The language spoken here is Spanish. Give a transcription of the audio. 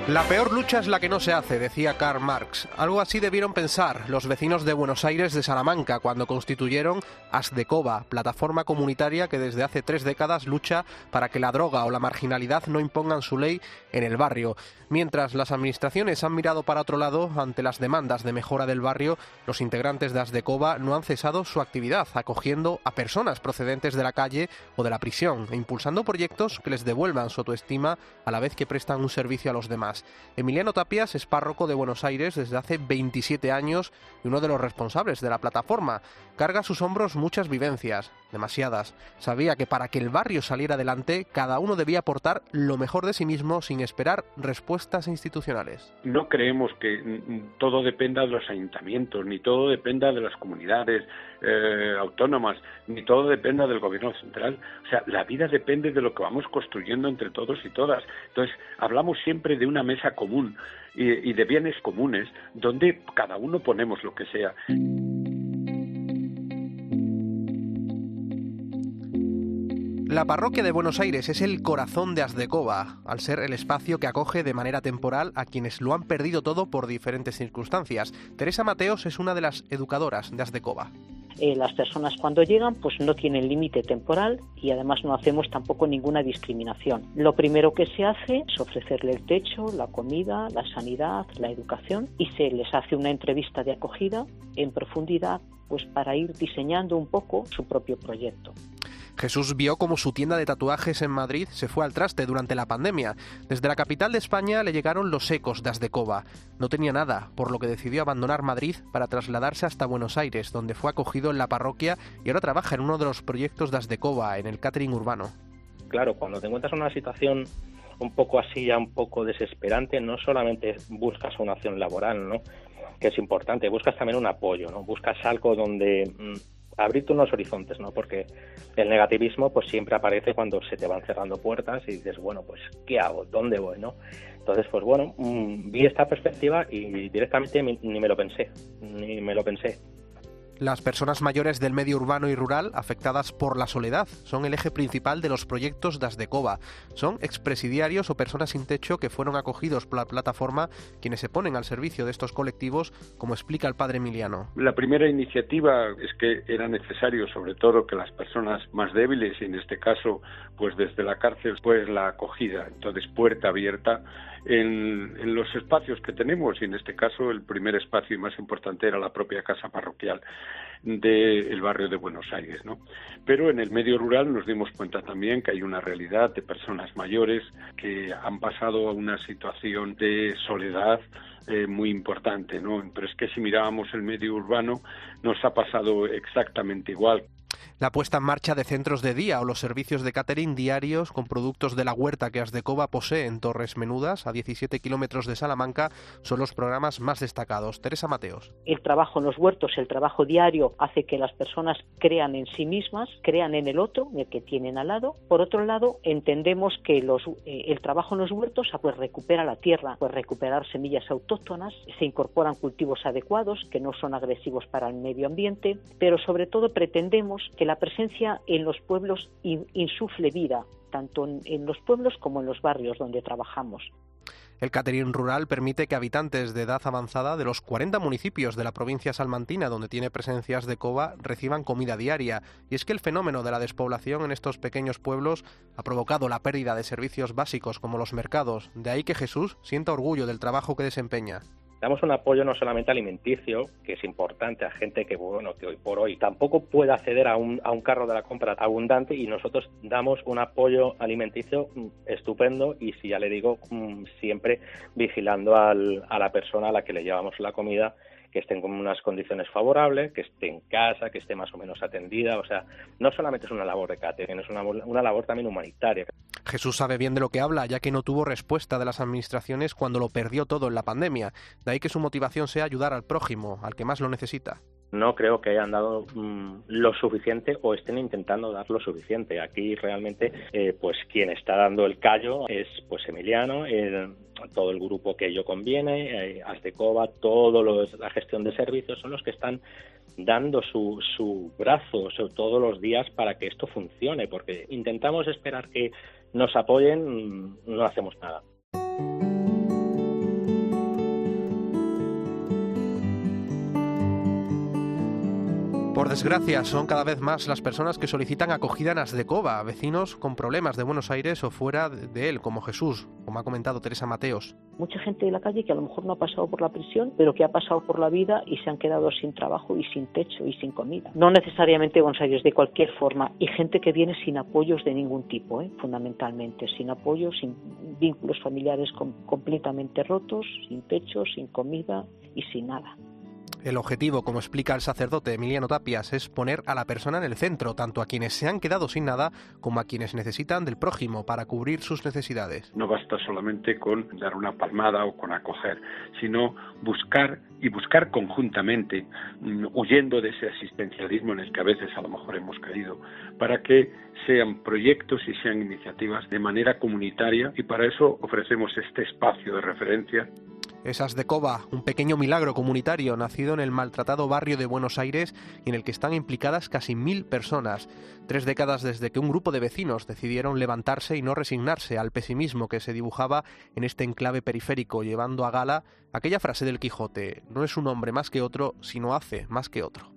La peor lucha es la que no se hace, decía Karl Marx. Algo así debieron pensar los vecinos de Buenos Aires de Salamanca cuando constituyeron Asdecova, plataforma comunitaria que desde hace 3 décadas lucha para que la droga o la marginalidad no impongan su ley en el barrio. Mientras las administraciones han mirado para otro lado ante las demandas de mejora del barrio, los integrantes de Asdecova no han cesado su actividad, acogiendo a personas procedentes de la calle o de la prisión e impulsando proyectos que les devuelvan su autoestima a la vez que prestan un servicio a los demás. Emiliano Tapias es párroco de Buenos Aires desde hace 27 años y uno de los responsables de la plataforma. Carga a sus hombros muchas vivencias, demasiadas. Sabía que para que el barrio saliera adelante, cada uno debía aportar lo mejor de sí mismo sin esperar respuestas institucionales. No creemos que todo dependa de los ayuntamientos, ni todo dependa de las comunidades autónomas, ni todo dependa del gobierno central. O sea, la vida depende de lo que vamos construyendo entre todos y todas. Entonces, hablamos siempre de una mesa común y de bienes comunes, donde cada uno ponemos lo que sea. La parroquia de Buenos Aires es el corazón de Asdecova, al ser el espacio que acoge de manera temporal a quienes lo han perdido todo por diferentes circunstancias. Teresa Mateos es una de las educadoras de Asdecova. Las personas cuando llegan pues no tienen límite temporal y además no hacemos tampoco ninguna discriminación. Lo primero que se hace es ofrecerle el techo, la comida, la sanidad, la educación y se les hace una entrevista de acogida en profundidad pues para ir diseñando un poco su propio proyecto. Jesús vio cómo su tienda de tatuajes en Madrid se fue al traste durante la pandemia. Desde la capital de España le llegaron los ecos de Asdecova. No tenía nada, por lo que decidió abandonar Madrid para trasladarse hasta Buenos Aires, donde fue acogido en la parroquia y ahora trabaja en uno de los proyectos de Asdecova, en el catering urbano. Claro, cuando te encuentras en una situación un poco así, ya un poco desesperante, no solamente buscas una acción laboral, ¿no?, que es importante, buscas también un apoyo, ¿no? Buscas algo donde abrirte unos horizontes, ¿no? Porque el negativismo pues siempre aparece cuando se te van cerrando puertas y dices, bueno, pues ¿qué hago? ¿Dónde voy? ¿No? Entonces, pues bueno, vi esta perspectiva y directamente ni me lo pensé. Las personas mayores del medio urbano y rural afectadas por la soledad son el eje principal de los proyectos de Asdecova. Son expresidiarios o personas sin techo que fueron acogidos por la plataforma quienes se ponen al servicio de estos colectivos, como explica el padre Emiliano. La primera iniciativa es que era necesario, sobre todo, que las personas más débiles, y en este caso, pues desde la cárcel, pues la acogida. Entonces, puerta abierta en los espacios que tenemos, y en este caso el primer espacio y más importante era la propia casa parroquial del barrio de Buenos Aires, ¿no? Pero en el medio rural nos dimos cuenta también que hay una realidad de personas mayores que han pasado a una situación de soledad muy importante, ¿no? Pero es que si mirábamos el medio urbano nos ha pasado exactamente igual. La puesta en marcha de centros de día o los servicios de catering diarios con productos de la huerta que Asdecova posee en Torres Menudas, a 17 kilómetros de Salamanca, son los programas más destacados. Teresa Mateos. El trabajo en los huertos, el trabajo diario, hace que las personas crean en sí mismas, crean en el otro, el que tienen al lado. Por otro lado, entendemos que el trabajo en los huertos pues recupera la tierra, pues recuperar semillas autóctonas, se incorporan cultivos adecuados que no son agresivos para el medio ambiente, pero sobre todo pretendemos que la presencia en los pueblos insufle vida, tanto en los pueblos como en los barrios donde trabajamos. El catering rural permite que habitantes de edad avanzada de los 40 municipios de la provincia salmantina donde tiene presencia Asdecova reciban comida diaria. Y es que el fenómeno de la despoblación en estos pequeños pueblos ha provocado la pérdida de servicios básicos como los mercados. De ahí que Jesús sienta orgullo del trabajo que desempeña. Damos un apoyo no solamente alimenticio, que es importante a gente que hoy por hoy tampoco puede acceder a un carro de la compra abundante, y nosotros damos un apoyo alimenticio estupendo y, si ya le digo, siempre vigilando a la persona a la que le llevamos la comida, que esté en unas condiciones favorables, que esté en casa, que esté más o menos atendida. O sea, no solamente es una labor de catering, es una labor también humanitaria. Jesús sabe bien de lo que habla, ya que no tuvo respuesta de las administraciones cuando lo perdió todo en la pandemia. De ahí que su motivación sea ayudar al prójimo, al que más lo necesita. No creo que hayan dado lo suficiente o estén intentando dar lo suficiente. Aquí realmente pues quien está dando el callo es pues Emiliano, todo el grupo que ello conviene, Asdecova, la gestión de servicios, son los que están dando su brazo todos los días para que esto funcione, porque intentamos esperar que nos apoyen, no hacemos nada. Por desgracia, son cada vez más las personas que solicitan acogida en Asdecova, vecinos con problemas de Buenos Aires o fuera de él, como Jesús, como ha comentado Teresa Mateos. Mucha gente de la calle que a lo mejor no ha pasado por la prisión, pero que ha pasado por la vida y se han quedado sin trabajo y sin techo y sin comida. No necesariamente Buenos Aires, de cualquier forma. Y gente que viene sin apoyos de ningún tipo, fundamentalmente. Sin apoyos, sin vínculos familiares completamente rotos, sin techo, sin comida y sin nada. El objetivo, como explica el sacerdote Emiliano Tapias, es poner a la persona en el centro, tanto a quienes se han quedado sin nada como a quienes necesitan del prójimo para cubrir sus necesidades. No basta solamente con dar una palmada o con acoger, sino buscar conjuntamente, huyendo de ese asistencialismo en el que a veces a lo mejor hemos caído, para que sean proyectos y sean iniciativas de manera comunitaria, y para eso ofrecemos este espacio de referencia. Es Asdecova, un pequeño milagro comunitario nacido en el maltratado barrio de Buenos Aires y en el que están implicadas casi 1000 personas. 3 décadas desde que un grupo de vecinos decidieron levantarse y no resignarse al pesimismo que se dibujaba en este enclave periférico, llevando a gala aquella frase del Quijote: no es un hombre más que otro, sino hace más que otro.